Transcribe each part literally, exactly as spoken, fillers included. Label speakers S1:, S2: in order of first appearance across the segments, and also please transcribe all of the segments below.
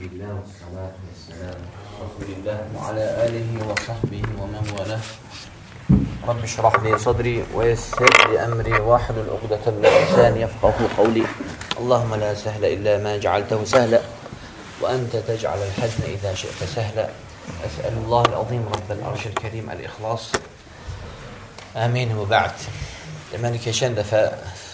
S1: Bismillah və salatu və selamu Rasulillah və alə alihi və sahbihi və mən vələ Rabbi şrah li sadri və yessir li əmri və ahlul uqdatan min lisani yafqahu qawli Allahumma la sahla illa ma ja'altahu sahla və ente tec'alul hazna idha shi'ta sahla Əs'alullahul azim Rabbel arşil kerim el-İxlas Amin və ba'd Deməli, keçən dəfə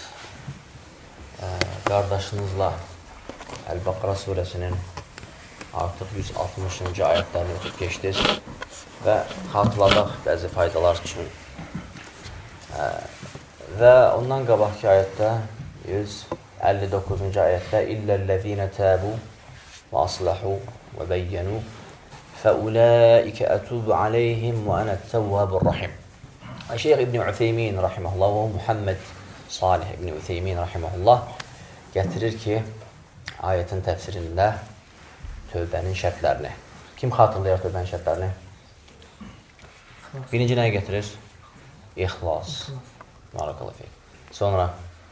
S1: ə, qardaşınızla Əl-Baqara surəsinin artıq yüz altmışıncı ayətlərini ötüb keçdiniz və xatırladaq bəzi faydalar üçün. Ə, və ondan qabaqki ayətdə yüz əlli doqquzuncu ayətdə İlləl-ləzīnə təbu və aslahu və bəyyənu fəuləikə ətubu aleyhim və ənət-təvvəbur-rahim. Şeyx İbn Ütheymin rahimehullah və Muhammed Salih İbn Ütheymin rahimehullah gətirir ki, ayətin təfsirində tövbənin şərtlərini. Kim xatırlayır tövbənin şərtlərini? Birinci nəyə gətirir? İxlas. Barakallahu feyk. Sonra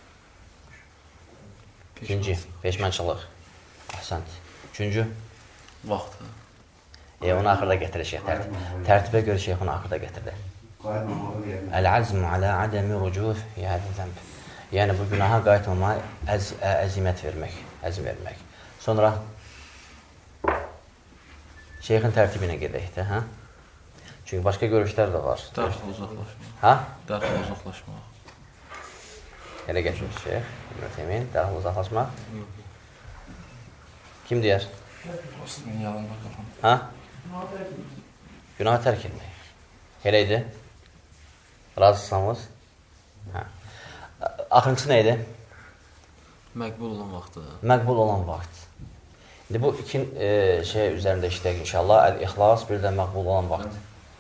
S1: ikinci, peşmançılıq. Əhsənt. Üçüncü?
S2: Vaxt.
S1: E, onu axırda gətirir şeyh. Tərtib. Tərtibə görə şeyh onu axırda gətirdi. Əl-azmu alə adəmi rucuf yədi zəmb. Yəni, bu günaha qayıtmamaya əz əzimət vermək, əzim vermək. Sonra şeyxin tərtibinə gedək də, hə? Çünki başqa görüşlər də var.
S2: Dərhal uzaqlaşmaq.
S1: Hə?
S2: Dərhal uzaqlaşmaq.
S1: Elə gətirir şeyx, İbrahim, dərhal uzaqlaşmaq. Kim deyər?
S2: Yanında qalın.
S1: Hə? Günahı tərk etmək. Elə idi? Razısınız? Hə. Axırıncısı nə idi?
S2: Məqbul olan vaxtı.
S1: Məqbul olan vaxt. İndi bu iki e, şey üzərində işləyək inşallah. Əl-İxlas, bir də məqbul olan vaxt.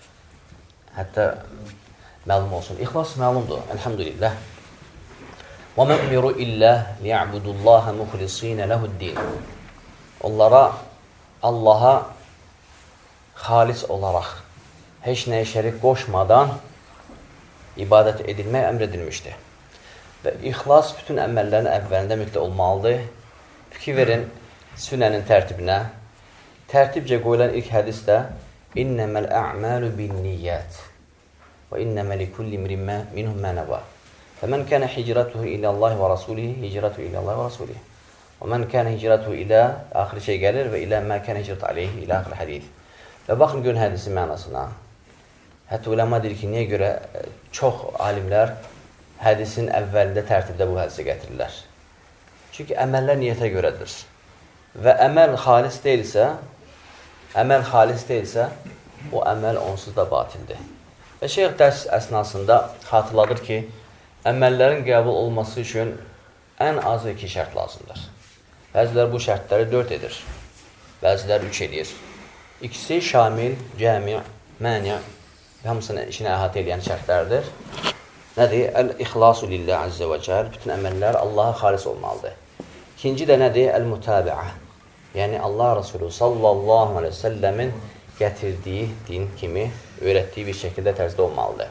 S1: Hətta məlum olsun. İxlas məlumdur. Elhamdülillah. وَمَا أُمِرُوا إِلَّا لِيَعْبُدُوا اللّٰهَ مُخْلِصِينَ لَهُ الدِّينَ Onlara Allaha xalis olaraq, heç nəyə şərik qoşmadan ibadət edilmək əmr edilmişdir. Və ixlas bütün əməllərin əvvəlində mütləq olmalıdır. Fikir verin sünnənin tərtibinə. Tərtibcə qoyulan ilk hədisdə İnnəməl ə'məlu bin-niyyət və innəmə likulli imrin minhum mə nəvə. Fəmən kənə hicratuhu iləllahi və rasulihi hicratuhu iləllahi və rasulihi. Və mən kənə hicratuhu ilə axır şey gəlir və ilə mə kənə hicratu aleyhi ilə axır hədis. Və baxın görün hədisin mənasına. Hətta uləma deyir ki, niyə görə çox alimlər hədisin əvvəlində tərtibdə bu hədisi gətirirlər. Çünki əməllər niyyətə görədir. Və əməl xalis deyilsə, əməl xalis deyilsə, o əməl onsuz da batildir. Və şeyx dərs əsnasında xatırladır ki, əməllərin qəbul olması üçün ən azı iki şərt lazımdır. Bəziləri bu şərtləri dörd edir, bəziləri üç edir. İkisi şamil, cəmi, məni, hamısını işinə əhatə edən şərtlərdir. Nədir? Əl-İxlasu lillah əzzə və cəl. Bütün əməllər Allaha xalis olmalıdır. İkinci də nədir? Əl-Mütabiə. Yəni, Allah Resulü sallallahu aleyhi ve səlləmin gətirdiyi din kimi, öyrətdiyi bir şəkildə tərzdə olmalıdır.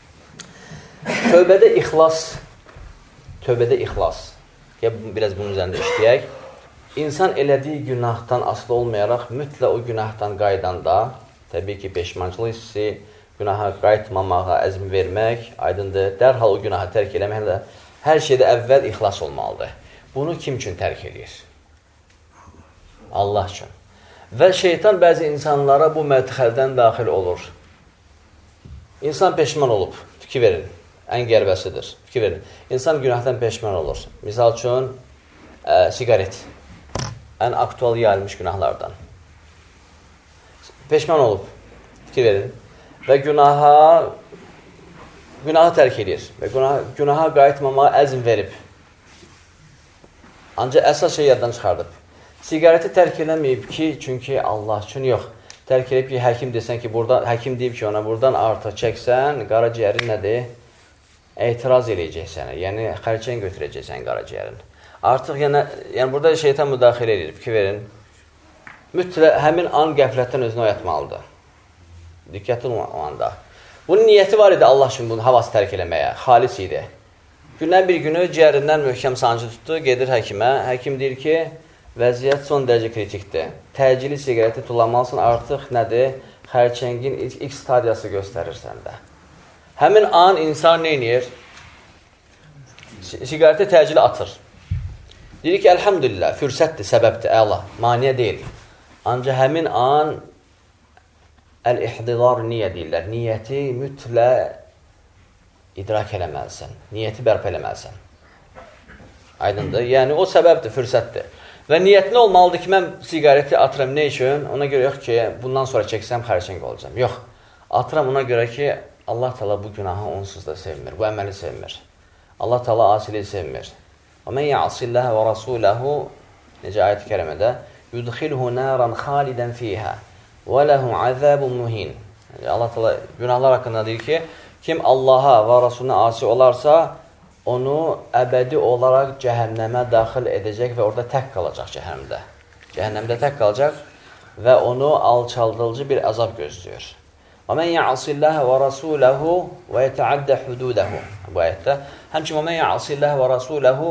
S1: Tövbədə ixlas, tövbədə ixlas. Gəl, biraz bunun üzərində işləyək. İnsan elədiyi günahdan asılı olmayaraq, mütləq o günahdan qaydanda, təbii ki, peşmançılıq hissi, günaha qayıtmamağa əzm vermək, aydındır, dərhal o günahı tərk eləməklə hər şeydə əvvəl ixlas olmalıdır. Bunu kim üçün tərk edir? Allah üçün. Və şeytan bəzi insanlara bu mədxəldən daxil olur. İnsan peşman olub, fikir verin, ən qərbəsidir, fikir verin. İnsan günahdan peşman olur. Misal üçün, ə, sigaret, ən aktual yayılmış günahlardan. Peşman olub, fikir verin. Və günaha, günahı tərk edir və günaha, günaha qayıtmamağa əzm verib. Ancaq əsas şey yaddan çıxardıb. Sigareti tərk eləməyib ki, çünki Allah üçün yox. Tərk edib ki, həkim desən ki, buradan, həkim deyib ki, ona buradan artıq çəksən, qaraciyərin nədir? Etiraz eləyəcək sənə, yəni xərçən götürəcəksən qaraciyərin. Artıq, yəni, yəni burada şeytan müdaxilə edir, fikir verin. Mütləq həmin an qəflətdən özünü oyatmalıdır. Diqqətli olanda. Bunun niyyəti var idi Allah üçün bunu havası tərk eləməyə, xalis idi. Gündən bir günü ciyərindən möhkəm sancı tutdu, gedir həkimə. Həkim deyir ki, vəziyyət son dərəcə kritikdir. Təcili siqareti tullamalısın, artıq nədir? Xərçəngin ilk stadiyası göstərir səndə. Həmin an insan nə edir? Siqareti təcili atır. Deyir ki, əlhamdülillah, fürsətdir, səbəbdir, əla, maniyə deyil. Ancaq həmin an əl-ihdidar niyə deyirlər? Niyyəti mütləq idrak eləməlisən. Niyyəti bərpa eləməlisən. Aydındır. Yəni, o səbəbdir, fürsətdir. Və niyyətli olmalıdır ki, mən siqareti atıram nə üçün? Ona görə yox ki, bundan sonra çəksəm, xərçəng olacam. Yox. Atıram ona görə ki, Allah Teala bu günahı onsuz da sevmir. Bu əməli sevmir. Allah Teala asiliyi sevmir. Və mən ya'silləh və rasuləhu, necə ayət-i kərimədə, yudxilhu nəran xalidən fiyhə və ləhum əzəbun muhin. Yəni, Allah Teala günahlar haqqında deyir ki, kim Allaha və Rasuluna asi olarsa, onu əbədi olaraq cəhənnəmə daxil edəcək və orada tək qalacaq cəhənnəmdə. Cəhənnəmdə tək qalacaq və onu alçaldılıcı bir əzab gözləyir. Və mən ya'silləh və rasuləhu və yətəaddə hududəhu. Bu ayətdə. Həmçin, və mən ya'silləh və rasuləhu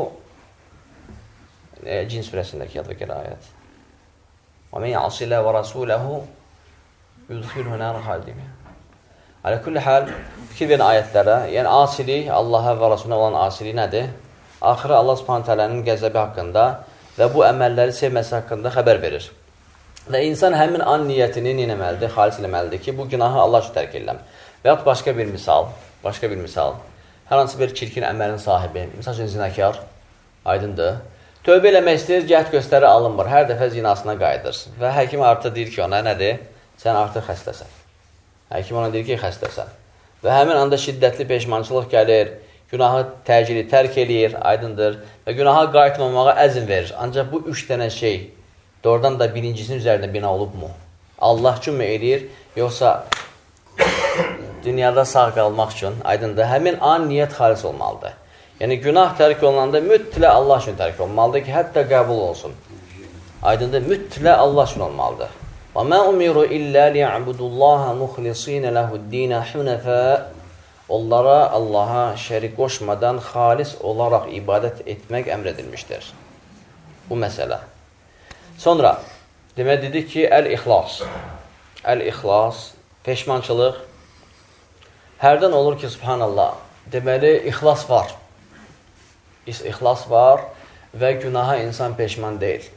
S1: e, Cin surəsindəki yadva gələ ayət. Və mən ya'silləh və rasuləhu yudxilhu nər xaldimi. Alə kulli hal, fikir verin ayətlərə. Yəni, asilik, Allaha və Rasuluna olan asilik nədir? Axırı Allah Subhanahu taalanın qəzəbi haqqında və bu əməlləri sevməsi haqqında xəbər verir. Və insan həmin an niyyətini neyləməlidir? Xalis eləməlidir ki, bu günahı Allah üçün tərk edirəm. Və yaxud başqa bir misal, başqa bir misal. Hər hansı bir çirkin əməlin sahibi, misal üçün zinakar, aydındır. Tövbə eləmək istəyir, cəhd göstəri alınmır. Hər dəfə zinasına qayıdır. Və həkim artıq deyir ki, ona nədir? Sən artıq xəstəsən. Həkim ona deyir ki, xəstəsən. Və həmin anda şiddətli peşmançılıq gəlir, günahı təcili tərk eləyir, aydındır və günaha qayıtmamağa əzm verir. Ancaq bu üç dənə şey doğrudan da birincisinin üzərində bina olubmu? Allah üçün mü eləyir, yoxsa dünyada sağ qalmaq üçün, aydındır, həmin an niyyət xalis olmalıdır. Yəni, günah tərk olunanda mütləq Allah üçün tərk olmalıdır ki, hətta qəbul olsun. Aydındır, mütləq Allah üçün olmalıdır. وَمَا أُمِرُوا إِلَّا لِيَعْبُدُ اللّٰهَ مُخْلِصِينَ لَهُ الدِّينَ حُنَفَاءَ Onlara Allaha şərik qoşmadan xalis olaraq ibadət etmək əmr edilmişdir. Bu məsələ. Sonra, demək dedik ki, əl-ixlas. Əl-ixlas, peşmançılıq. Hərdən olur ki, subhanallah, deməli, ixlas var. İxlas var və günaha insan peşman deyil.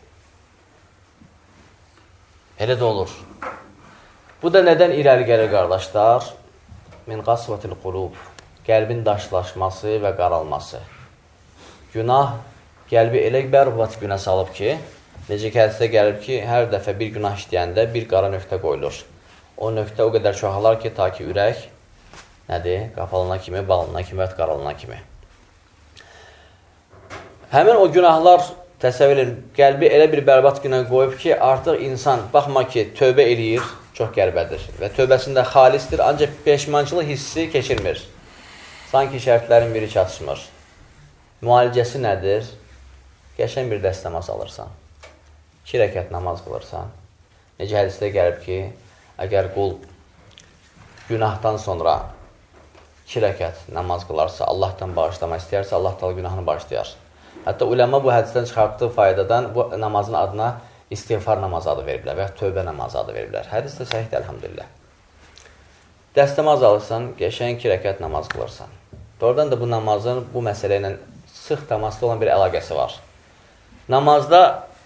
S1: Elə də olur. Bu da nədən irəli gəlir, qardaşlar? Min qasvatil qulub. Qəlbin daşlaşması və qaralması. Günah qəlbi elə bərbat günə salıb ki, necə ki, hədisdə gəlib ki, hər dəfə bir günah işləyəndə bir qara nöqtə qoyulur. O nöqtə o qədər çoxalar ki, ta ki, ürək nədir? Qapalına kimi, balına kimi və qaralına kimi. Həmin o günahlar təsəvvür edin, qəlbi elə bir bərbat günə qoyub ki, artıq insan, baxma ki, tövbə eləyir, çox qəlbədir və tövbəsində xalisdir, ancaq peşmançılıq hissi keçirmir. Sanki şərtlərin biri çatışmır. Müalicəsi nədir? Qəşən bir dəst namaz alırsan, iki rəkət namaz qılırsan. Necə hədisdə gəlib ki, əgər qul günahdan sonra iki rəkət namaz qılarsa, Allahdan bağışlama istəyərsə, Allah da günahını bağışlayar. Hətta uləma bu hədisdən çıxartdığı faydadan bu namazın adına istiğfar namazı adı veriblər və tövbə namazı adı veriblər. Hədis də səhihdir, əlhamdülillah. Dəstəmaz alırsan, qəşəng iki rəkət namaz qılırsan. Doğrudan da bu namazın bu məsələ ilə sıx təmasda olan bir əlaqəsi var. Namazda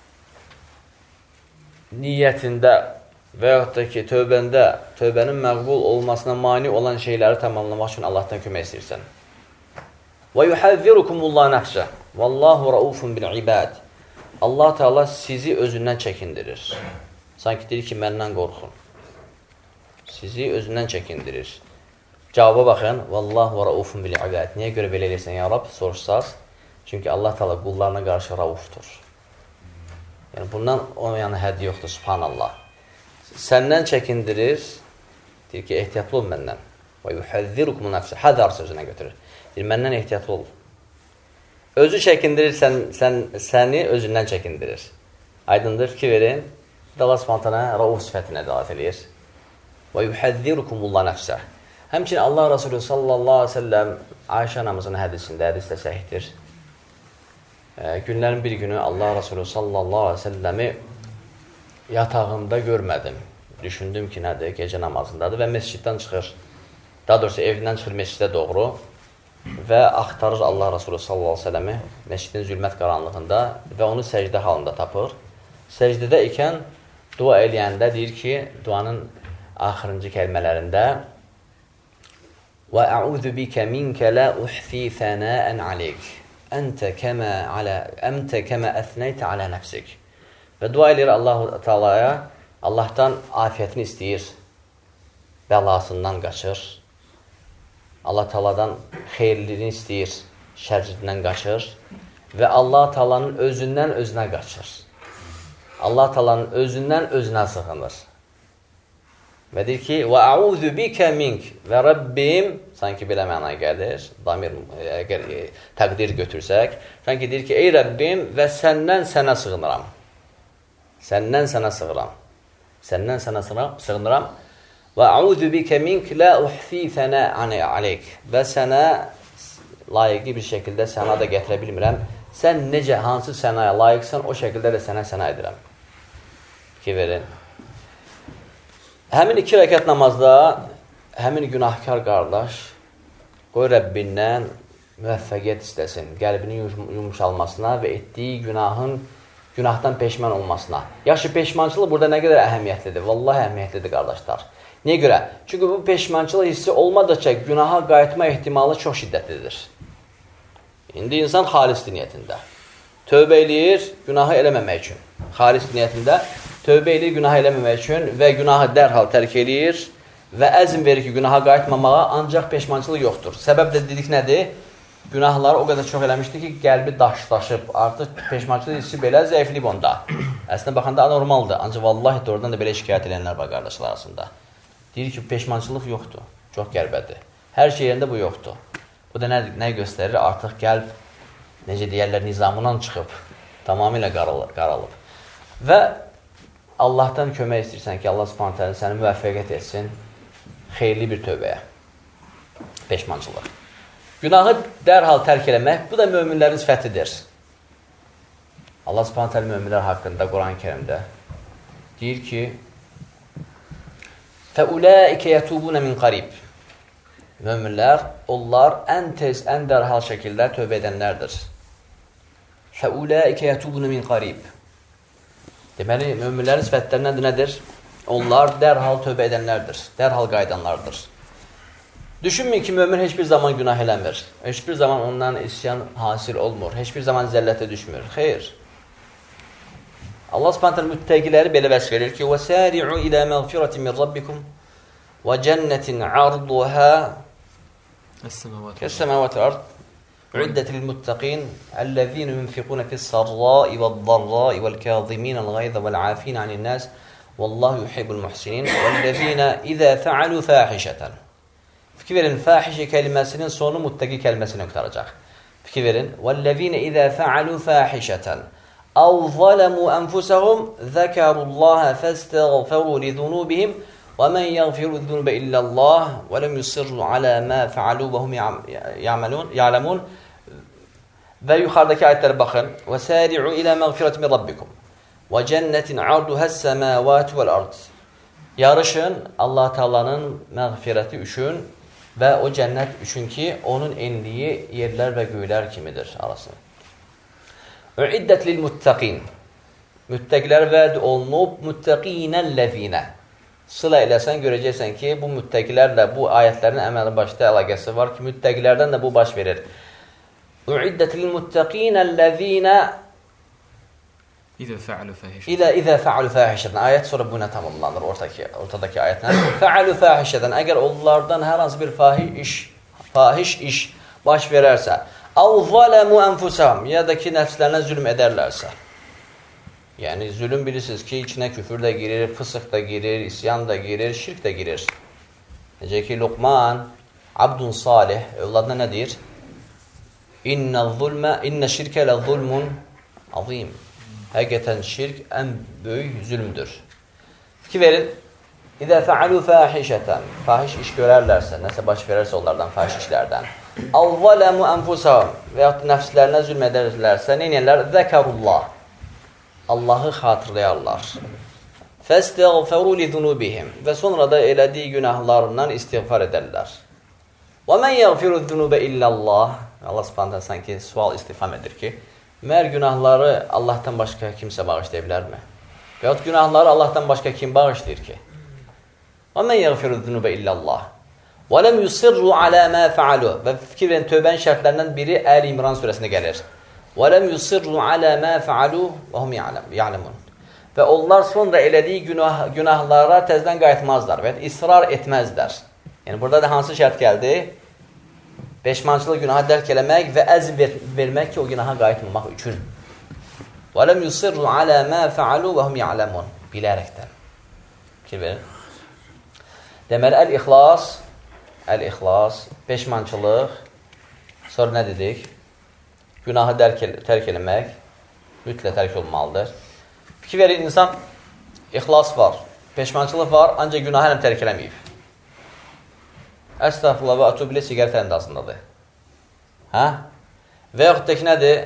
S1: niyyətində və yaxud da ki, tövbəndə, tövbənin məqbul olmasına mani olan şeyləri tamamlamaq üçün Allahdan kömək istəyirsən. Və yuhəzzirukumullah nəfsə. Vallahu raufun bil ibad. Allah Teala sizi özündən çəkindirir. Sanki deyir ki, məndən qorxun. Sizi özündən çəkindirir. Cavaba baxın. Vallahu raufun bil ibad. Niyə görə belə eləyirsən, ya Rab? Soruşsaz. Çünki Allah Teala qullarına qarşı raufdur. Yəni, bundan o yana həddi yoxdur, subhanallah. Səndən çəkindirir. Deyir ki, ehtiyatlı ol məndən. Və yuhəzzirukumun nəfsə. Hədar sözünə götürür. Deyir, məndən ehtiyatlı ol. Özü çəkindirir, sən, sən, səni özündən çəkindirir. Aydındır, fikir verin. Allah spontana rauf sifətinə dəlat edir. Və yuhəzzirukumullah nəfsə. Həmçin Allah Resulü sallallahu aleyhi ve sellem Ayşə anamızın hədisində, hədis də səhihdir. e, günlərin bir günü Allah Resulü sallallahu aleyhi ve selləmi yatağında görmədim. Düşündüm ki, nədir? Gecə namazındadır və mesciddən çıxır. Daha doğrusu evindən çıxır mescidə doğru və axtarır Allah Resulü sallallahu aleyhi ve selləmi mescidin zülmət qaranlığında və onu səcdə halında tapır. Səcdədə ikən dua eləyəndə deyir ki, duanın axırıncı kəlmələrində وَأَعُوذُ بِكَ مِنْكَ لَا أُحْفِي ثَنَاءً عَلَيْكَ أَنْتَ كَمَا عَلَى أَمْتَ كَمَا أَثْنَيْتَ عَلَى نَفْسِكَ Və dua edir Allah-u Teala'ya, Allahdan afiyetini istəyir, bəlasından qaçır. Allah Teala'dan xeyirliliğini istəyir, şərrindən qaçır və Allah Teala'nın özündən özünə qaçır. Allah Teala'nın özündən özünə sığınır. Və deyir ki, وَأَعُوذُ بِكَ مِنْكَ və Rabbim, sanki belə mənaya gəlir, damir, əgər e, təqdir götürsək, sanki deyir ki, ey Rabbim və səndən sənə sığınıram. Səndən sənə sığınıram. Səndən sənə sığınıram. وَأَعُوذُ بِكَ مِنْكَ لَا أُحْفِي ثَنَاءً عَلَيْكَ və sənə layiqli bir şəkildə səna da gətirə bilmirəm. Sən necə, hansı sənaya layiqsən, o şəkildə də sənə səna edirəm. Ki verin. Həmin iki rəkət namazda həmin günahkar qardaş qoy Rəbbindən müvəffəqiyyət istəsin, qəlbinin yumuşalmasına və etdiyi günahın günahdan peşman olmasına. Yaxşı, peşmançılıq burada nə qədər əhəmiyyətlidir? Vallahi əhəmiyyətlidir, qardaşlar. Niyə görə? Çünki bu peşmançılıq hissi olmadıqca günaha qayıtma ehtimalı çox şiddətlidir. İndi insan xalis niyyətində. Tövbə eləyir, günahı eləməmək üçün. Xalis niyyətində tövbə eləyir, günahı eləməmək üçün və günahı dərhal tərk eləyir və əzm verir ki, günaha qayıtmamağa, ancaq peşmançılıq yoxdur. Səbəb də dedik nədir? Günahları o qədər çox eləmişdir ki, qəlbi daşlaşıb, artıq peşmançılıq hissi belə zəifliyib onda. Əslində baxanda anormaldır, ancaq vallahi doğrudan da belə şikayət edənlər var qardaşlar arasında. Deyir ki, peşmançılıq yoxdur, çox qərbədir. Hər şeyində bu yoxdur. Bu da nə, nə göstərir? Artıq qəlb, necə deyərlər, nizamından çıxıb, tamamilə qaralıb. Və Allahdan kömək istəyirsən ki, Allah Subhanahu taala səni müvəffəqiyyət etsin xeyirli bir tövbəyə, peşmançılıq. Günahı dərhal tərk eləmək, bu da möminlərin sifətidir. Allah Subhanahu taala möminlər haqqında Quran-ı Kərimdə deyir ki, فَأُولَٰئِكَ يَتُوبُونَ مِنْ قَرِيبٍ Möminlər, onlar ən tez, ən dərhal şəkildə tövbə edənlərdir. فَأُولَٰئِكَ يَتُوبُونَ مِنْ قَرِيبٍ Deməli, möminlərin sifətlərindən nədir? Onlar dərhal tövbə edənlərdir, dərhal qaydanlardır. Düşünməyin ki, mömin heç bir zaman günah eləmir, heç bir zaman ondan isyan hasil olmur, heç bir zaman zəllətə düşmür. Xeyr. Allah Subhanahu taala müttəqiləri belə vəsf edir ki: "Və-sari'u ilə məğfiratin min rabbikum və cennetin 'arduha kəs-semavati vəl-ard, u'iddat lil-muttaqin ellezina yunfiquna fis-sarra'i vəd-darra'i vel-kâziminal-ghayza vel-'afina 'anil-nas vallahu yuhibbul-muhsinin vellezina izâ fe'alu fâhişeten." Fikir verin, fahişe kelimesinin sonu muttaki kelimesine kurtaracak. Fikir verin. وَالَّذ۪ينَ اِذَا فَعَلُوا فَاحِشَةً اَوْ ظَلَمُوا أَنْفُسَهُمْ ذَكَرُوا اللّٰهَ فَاسْتَغْفَرُوا لِذُنُوبِهِمْ وَمَنْ يَغْفِرُ الذُّنُوبَ إِلَّا اللّٰهِ وَلَمْ يُصِرُّوا عَلَى مَا فَعَلُوا وَهُمْ يَعْلَمُونَ Ve yukarıdaki ayetlere bakın. وَسَارِعُوا إِلَى مَغْفِرَةٍ مِنْ رَبِّكُمْ وَجَنَّةٍ عَرْضُهَا السَّمَاوَاتُ وَالْأَرْضِ Yarışın Allah Teala'nın məğfirəti üçün və o cənnət üçün ki, onun enliyi yerlər və göylər kimidir arasında. U'iddət lil-muttaqin. Müttəqilər vəd olunub, muttaqinəl-ləzinə. Sıla eləsən, görəcəksən ki, bu müttəqilərlə bu ayətlərin əməli başda əlaqəsi var ki, müttəqilərdən də bu baş verir. U'iddət lil-muttaqinəl-ləzinə
S2: İzə fəalu fəhişədən.
S1: İlə izə fəalu fəhişədən. Ayət sonra buna tamamlanır ortadakı, ortadakı ayətlə. Fəalu fəhişədən. Əgər onlardan hər hansı bir fahiş iş, fahiş iş baş verərsə, əv zələmu ənfusəhum, ya da ki, nəfslərinə zülm edərlərsə. Yəni, zülm bilirsiniz ki, içinə küfür də girir, fısıq da girir, isyan da girir, şirk də girir. Necə ki, Luqman, Abdun Salih, övladına nə deyir? İnnə zulmə, innə şirkə lə zulmun azim. Həqiqətən şirk ən böyük zülmdür. Fikir verin, İzə fəalu fəhişətən, fahiş iş görərlərsə, nəsə baş verərsə onlardan, fahiş işlərdən, Avvələmu ənfusahum və yaxud nəfslərinə zülm edərlərsə, neynəyərlər? Zəkarullah. Allahı xatırlayarlar. Fəstəğfəru li zunubihim və sonra da elədiyi günahlarından istiğfar edərlər. Və mən yəğfiru zunubə illallah. Allah subhanətə sanki sual istifam edir ki, məyər günahları Allahdan başqa kimsə bağışlaya bilərmi? Və yaxud günahları Allahdan başqa kim bağışlayır ki? Və mən yəğfiru zunubə illallah. Və ləm yusirru alə mə fəalu. Və fikir verin, tövbənin şərtlərindən biri Əl İmran surəsində gəlir. Və ləm yusirru alə mə fəalu və hum ya'lemun. Və onlar sonra elədiyi günah, günahlara təzdən qayıtmazlar və israr etməzlər. Yəni, burada da hansı şərt gəldi? Peşmançılıq günaha dərk eləmək və əzm ver vermək ki, o günaha qayıtmamaq üçün. Və ləm yusirru alə mə fəalu və hum ya'lemun. Bilərəkdən. Fikir verin. Deməli, əl-ixlas, əl-ixlas, peşmançılıq, sonra nə dedik? Günahı tərk eləmək, mütləq tərk olmalıdır. Fikir verin, insan ixlas var, peşmançılıq var, ancaq günahı hələm tərk eləməyib. Əstəğfurullah və atubilə siqaret əlindasındadır. Hə? Və yaxud da ki, nədir?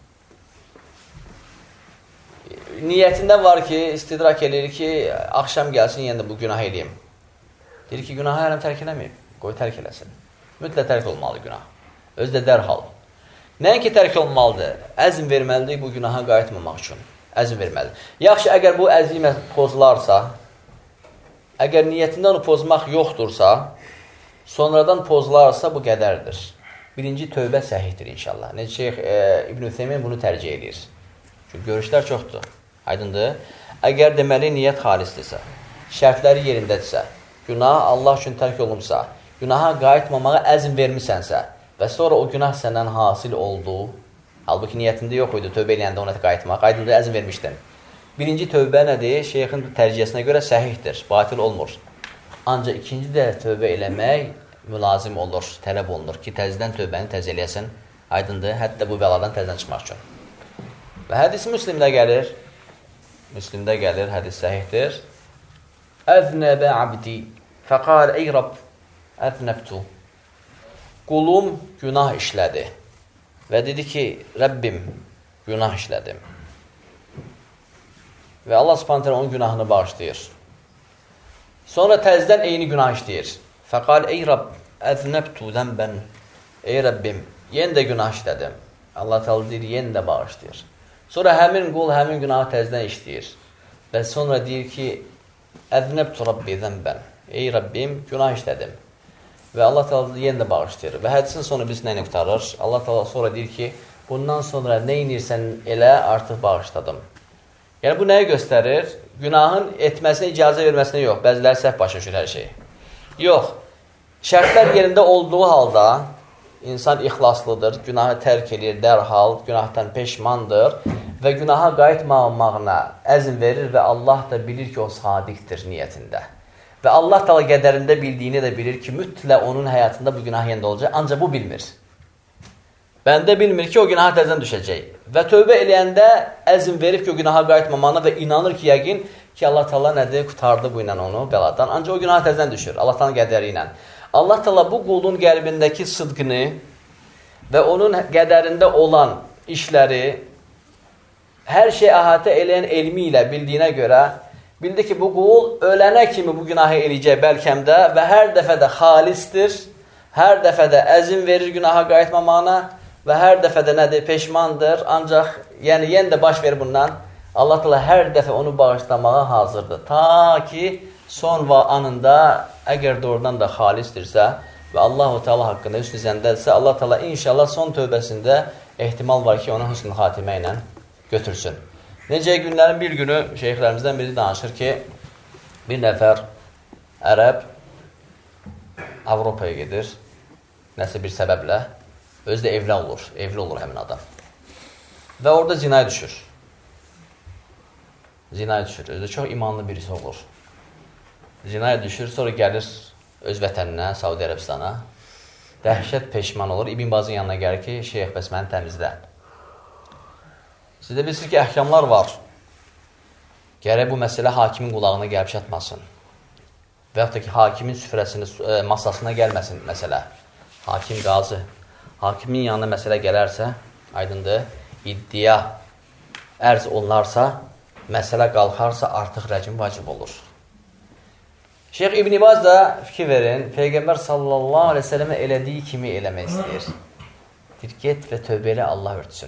S1: Niyyətində var ki, istidrak edir ki, axşam gəlsin, yenə də bu günah eləyim. Deyir ki, günahı hələm tərk eləməyib, qoy tərk eləsin. Mütləq tərk olmalı günah. Özü də dərhal. Nəinki tərk olmalıdır? Əzm verməlidir bu günaha qayıtmamaq üçün. Əzm verməlidir. Yaxşı, əgər bu əzimə pozularsa, əgər niyyətində onu pozmaq yoxdursa, sonradan pozularsa bu qədərdir. Birinci tövbə səhihdir inşallah. Necə Şeyx e, İbn Ütheymin bunu tərcih edir. Çünki görüşlər çoxdur. Aydındır. Əgər deməli niyyət xalisdirsə, şərtləri yerindədirsə, günah Allah üçün tərk olunubsa, günaha qayıtmamağa əzm vermisənsə və sonra o günah səndən hasil oldu, halbuki niyyətində yox idi tövbə eləyəndə ona qayıtmaq, aydındır, əzm vermişdin. Birinci tövbə nədir? Şeyxin tərcihəsinə görə səhihdir, batil olmur. Ancaq ikinci də tövbə eləmək mülazim olur, tələb olunur ki, təzədən tövbəni təzə eləyəsin, aydındır, hətta bu bəladan təzədən çıxmaq üçün. Və hədis Müslimdə gəlir, Müslimdə gəlir, hədis səhihdir. Əznəbə abdi, fəqal ey Rab, əznəbtu. Qulum günah işlədi və dedi ki, Rəbbim, günah işlədim. Və Allah subhanətə onun günahını bağışlayır. Sonra təzdən eyni günah işləyir. Fəqal, ey Rəbb, əznəbtu zənbən, ey Rəbbim, yenə də günah işlədim. Allah təala deyir, yenə də bağışlayır. Sonra həmin qul həmin günahı təzdən işləyir. Və sonra deyir ki, əznəbtu Rabbi zənbən, ey Rəbbim, günah işlədim. Və Allah təala yenə də bağışlayır. Və hədisin sonu biz nəyini qutarır? Allah təala sonra deyir ki, bundan sonra nə inirsən elə artıq bağışladım. Yəni, bu nəyi göstərir? Günahın etməsinə, icazə verməsinə yox. Bəziləri səhv başa düşür hər şeyi. Yox. Şərtlər yerində olduğu halda insan ixlaslıdır, günahı tərk edir dərhal, günahdan peşmandır və günaha qayıtmamağına əzm verir və Allah da bilir ki, o sadiqdir niyyətində. Və Allah təala qədərində bildiyini də bilir ki, mütləq onun həyatında bu günah yenə olacaq, ancaq bu bilmir. Bəndə bilmir ki, o günaha təzən düşəcək. Və tövbə eləyəndə əzm verib ki, o günaha qayıtmamağına və inanır ki, yəqin ki, Allah təala nədir, qutardı bu ilə onu bəladan. Ancaq o günaha təzən düşür, Allah təala qədəri ilə. Allah təala bu qulun qəlbindəki sıdqını və onun qədərində olan işləri hər şey əhatə eləyən elmi ilə bildiyinə görə bildi ki, bu qul ölənə kimi bu günahı eləyəcək bəlkəmdə və hər dəfə də xalisdir, hər dəfə də əzm verir günaha qayıtmamağına və hər dəfə də nədir, peşmandır, ancaq yəni yenə də baş verir bundan. Allah təala hər dəfə onu bağışlamağa hazırdır. Ta ki, son və anında əgər doğrudan da xalisdirsə və Allah-u Teala haqqında hüsn-i zəndədirsə, Allah təala inşallah son tövbəsində ehtimal var ki, onu hüsn-i xatimə ilə götürsün. Necə günlərin bir günü şeyxlərimizdən biri danışır ki, bir nəfər ərəb Avropaya gedir, nəsə bir səbəblə, özü də evli olur, evli olur həmin adam. Və orada zinaya düşür. Zinaya düşür, özü də çox imanlı birisi olur. Zinaya düşür, sonra gəlir öz vətəninə, Saudi Ərəbistana, dəhşət peşman olur, İbn Bazın yanına gəlir ki, şeyx bəs məni təmizlə. Sizdə bilirsiniz ki, əhkamlar var. Gərək bu məsələ hakimin qulağına gəlib çatmasın. Və yaxud da ki, hakimin süfrəsinin masasına gəlməsin məsələ. hakim qazı, hakimin yanına məsələ gələrsə, aydındır, iddia ərz olunarsa, məsələ qalxarsa, artıq rəcim vacib olur. Şeyx İbn İbaz da fikir verin, Peyğəmbər sallallahu aleyhi ve sellemə elədiyi kimi eləmək istəyir. Deyir, get və tövbə elə, Allah örtsün.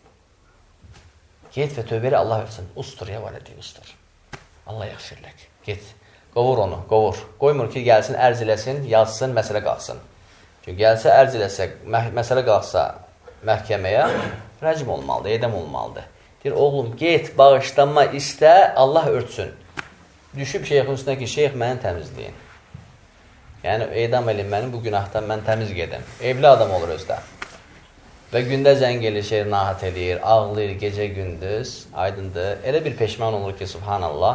S1: Get və tövbə elə, Allah örtsün. Ustur, ya valideyn, ustur. Allah yaxşirlək. Get, qovur onu, qovur. Qoymur ki, gəlsin, ərz eləsin, yazsın, məsələ qalxsın. Çünki gəlsə, ərz eləsə, məsələ qalxsa məhkəməyə, rəcim olmalıdır, edəm olmalıdır. Deyir, oğlum, get, bağışlanma istə, Allah örtsün. Düşüb şeyxin üstünə ki, şeyx məni təmizləyin. Yəni, edam elin mənim bu günahdan mən təmiz gedim. Evli adam olur özdə. Və gündə zəng elir, şeyh nahat edir, ağlayır, gecə gündüz, aydındır. Elə bir peşman olur ki, subhanallah.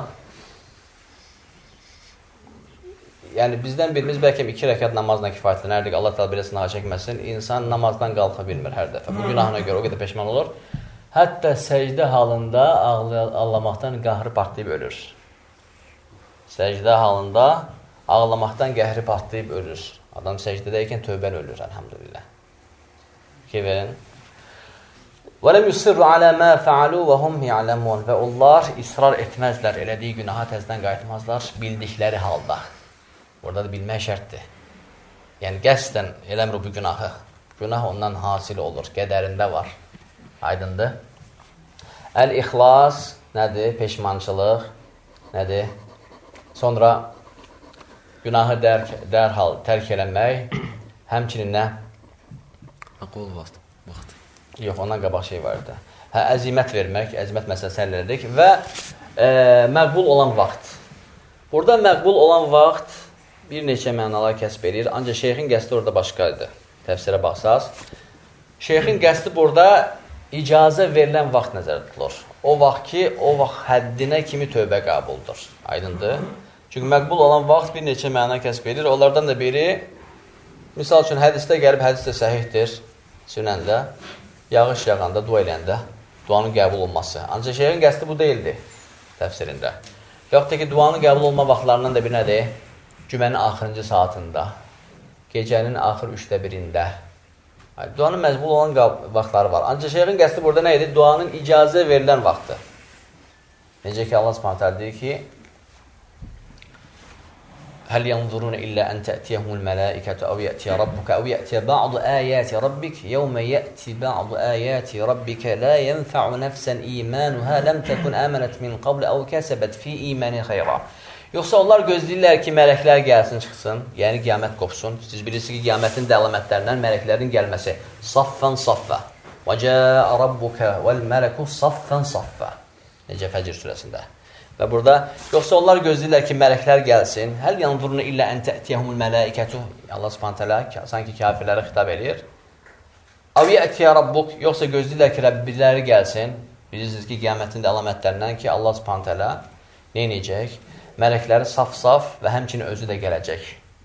S1: Yəni, bizdən birimiz bəlkə iki rəkat namazla kifayətlənərdik, Allah təala belə sınağa çəkməsin. İnsan namazdan qalxa bilmir hər dəfə. Bu günahına görə o qədər peşman olur. Hətta səcdə halında ağlamaqdan qahrı partlayıb ölür. Səcdə halında ağlamaqdan qəhri partlayıb ölür. Adam səcdədəykən tövbəli ölür, elhamdülillah. Ki verin. وَلَمْ يُصِرُّ عَلَى مَا فَعَلُوا وَهُمْ يَعْلَمُونَ Və onlar israr etməzlər, elədiyi günaha təzdən qayıtmazlar, bildikləri halda. Orada da bilmək şərtdir. Yəni, qəsdən eləmir bu günahı. Günah ondan hasil olur, qədərində var. Aydındır. Əl-İxlas nədir? Peşmançılıq nədir? Sonra günahı dərk, dərhal tərk eləmək, həmçinin nə?
S2: Məqbul vaxt.
S1: Yox, ondan qabaq şey var idi. Hə, əzimət vermək, əzimət məsələsi həll elədik və e, məqbul olan vaxt. Burada məqbul olan vaxt bir neçə mənalar kəsb edir, ancaq şeyxin qəsdi orada başqa idi. Təfsirə baxsaq. Şeyxin qəsdi burada icazə verilən vaxt nəzərdə tutulur. O vaxt ki, o vaxt həddinə kimi tövbə qəbuldur. Aydındır. Çünki məqbul olan vaxt bir neçə məna kəsb edir. Onlardan da biri, misal üçün, hədisdə gəlib, hədis də səhihdir, sünəndə, yağış yağanda, dua eləyəndə, duanın qəbul olması. Ancaq şeyxin qəsdi bu deyildi təfsirində. Yoxdur da ki, duanın qəbul olma vaxtlarından da bir nədir? Cümənin axırıncı saatında, gecənin axır üçdə birində. Duanın məzbul olan vaxtları var. Ancaq şeyxin qəsdi burada nə edir? Duanın icazə verilən vaxtı. Necə ki, Allah Subhanahu taala deyir ki, هل ينظرون إلا أن تأتيهم الملائكة أو يأتي ربك أو يأتي بعض آيات ربك يوم يأتي بعض آيات ربك لا ينفع نفسا إيمانها لم تكن آمنت من قبل أو كسبت في إيمان خيرا. Yoxsa onlar gözləyirlər ki, mələklər gəlsin, çıxsın, yəni qiyamət qopsun. Siz bilirsiniz ki, qiyamətin də əlamətlərindən mələklərin gəlməsi. Saffan saffə. Və cəə rabbuka vəl mələku saffan saffə. Necə Fəcr surəsində. Və burada, yoxsa onlar gözləyirlər ki, mələklər gəlsin. Həl yanzuruna illə ən tə'tiyəhumul mələikətu. Allah Subhanahu taala sanki kafirlərə xitab edir. Əv yətiyə rabbuk. Yoxsa gözləyirlər ki, Rəbbiləri gəlsin. Bilirsiniz ki, qiyamətin də əlamətlərindən ki, Allah Subhanahu taala nə edəcək? Mələkləri saf-saf və həmçinin özü də gələcək.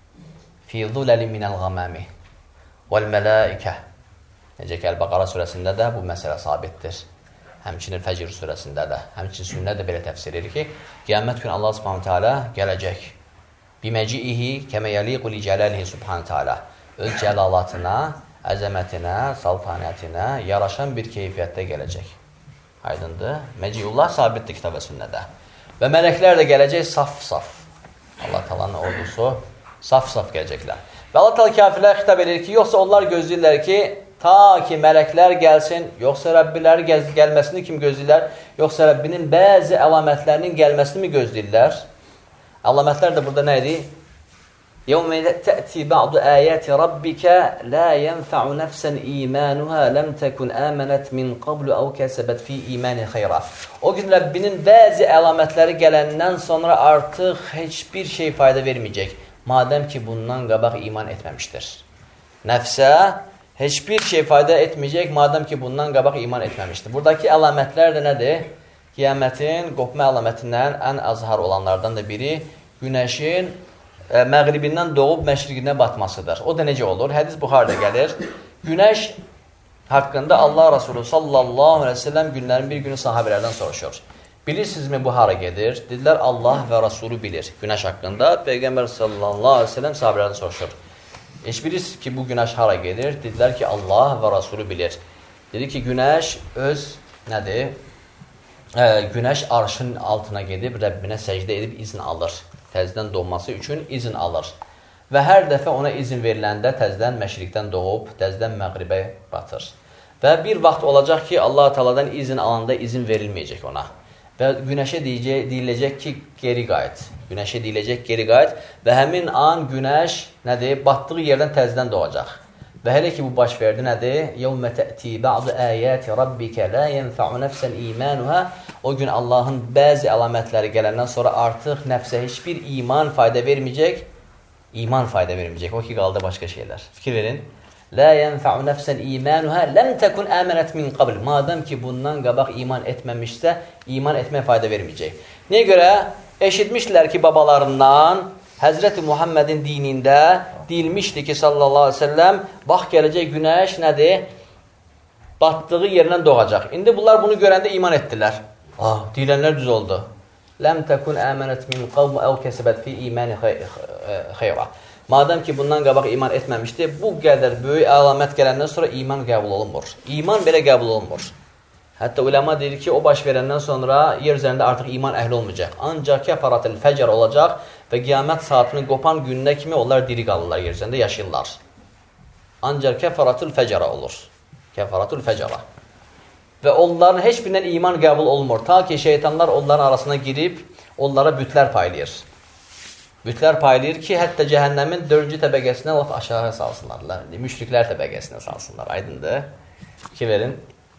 S1: Fi zuləli minəl qamami vəl mələikə. Necə ki, Əl-Bəqara surəsində də bu məsələ sabitdir. Həmçinin Fəcr surəsində də, həmçinin sünnə də belə təfsir edir ki, qiyamət günü Allah Subhanahu taala gələcək. Biməciihi kəmə yəliqu li cəlalihi Subhanahu taala. Öz cəlalatına, əzəmətinə, saltanətinə yaraşan bir keyfiyyətdə gələcək. Aydındır? Məciullah sabitdir kitab və sünnədə. Və mələklər də gələcək saf-saf. Allah Taala'nın ordusu saf-saf gələcəklər. Və Allah Taala kafirlərə xitab edir ki, yoxsa onlar gözləyirlər ki, ta ki mələklər gəlsin, yoxsa Rəbbiləri gəl gəlməsini kim gözləyirlər, yoxsa Rəbbinin bəzi əlamətlərinin gəlməsini mi gözləyirlər? Əlamətlər də burada nə edir? يَوْمَ تَأْتِي بَعْضُ آيَاتِ رَبِّكَ لَا يَنْفَعُ نَفْسًا إِيمَانُهَا لَمْ تَكُنْ آمَنَتْ مِنْ قَبْلُ أَوْ كَسَبَتْ فِي إِيمَانِ خَيْرًا. O gün Rəbbinin bəzi əlamətləri gələndən sonra artıq heç bir şey fayda verməyəcək. Madəm ki, bundan qabaq iman etməmişdir. Nəfsə heç bir şey fayda etməyəcək, madəm ki, bundan qabaq iman etməmişdir. Buradakı əlamətlər də nədir? Qiyamətin qopma əlamətindən ən azhar olanlardan da biri günəşin məğribindən doğub məşriqinə batmasıdır. O da necə olur? Hədis Buxarıda gəlir. Günəş haqqında Allah Rasulü sallallahu aleyhi ve sellem günlərin bir günü sahabələrdən soruşur. Bilirsinizmi bu hara gedir? Dedilər, Allah və Rasulü bilir. Günəş haqqında Peyğəmbər sallallahu aleyhi ve sellem sahabələrdən soruşur. Eşbiriz ki bu günəş hara gedir? Dedilər ki, Allah və Rasulü bilir. Dedi ki, günəş öz, nədir? E, günəş arşın altına gedib, Rəbbinə səcdə edib izin alır. Təzdən doğması üçün izin alır. Və hər dəfə ona izin veriləndə təzdən məşriqdən doğub, təzdən məğribə batır. Və bir vaxt olacaq ki, Allah-u Teala'dan izin alanda izin verilməyəcək ona. Və günəşə deyəcək, deyiləcək ki, geri qayıt. Günəşə deyiləcək, geri qayıt. Və həmin an günəş, nədir? Batdığı yerdən təzdən doğacaq. Və hələ ki, bu baş verdi, nədir? يَوْمَ تَأْتِي بَعْضُ آيَاتِ رَبِّكَ لَا يَنْفَعُ نَفْسًا إِيمَانُهَا O gün Allahın bəzi əlamətləri gələndən sonra artıq nəfsə heç bir iman fayda verməyəcək. İman fayda verməyəcək. O ki, qaldı başqa şeylər. Fikir verin. لَا يَنْفَعُ نَفْسًا إِيمَانُهَا لَمْ تَكُنْ آمَنَتْ مِنْ قَبْلِ Madəm ki, bundan qabaq iman etməmişsə, iman etməyə fayda verməyəcək. Niyə görə? Eşitmişdilər ki, babalarından Həzrəti Muhammedin dinində deyilmişdi ki, sallallahu aleyhi ve sellem, bax gələcək günəş nədir? Batdığı yerindən doğacaq. İndi bunlar bunu görəndə iman etdilər. Ah, deyilənlər düz oldu. Ləm təkun əmənət min qavm əv kəsəbət fi imani xeyra. Madəm ki, bundan qabaq iman etməmişdi, bu qədər böyük əlamət gələndən sonra iman qəbul olunmur. İman belə qəbul olunmur. Hətta ulema deyir ki, o baş verəndən sonra yer üzərində artıq iman əhli olmayacaq. Ancaq kəfaratul fəcr olacaq və qiyamət saatının qopan gününə kimi onlar diri qalırlar yer üzərində, yaşayırlar. Ancaq kəfaratul fəcra olur. Kəfaratul fəcra. Və onların heç birindən iman qəbul olunmur. Ta ki, şeytanlar onların arasına girib, onlara bütlər paylayır. Bütlər paylayır ki, hətta cəhənnəmin dördüncü təbəqəsindən laf aşağı salsınlar. Müşriklər təbəqəsinə salsınlar. Aydındır. Ki verin.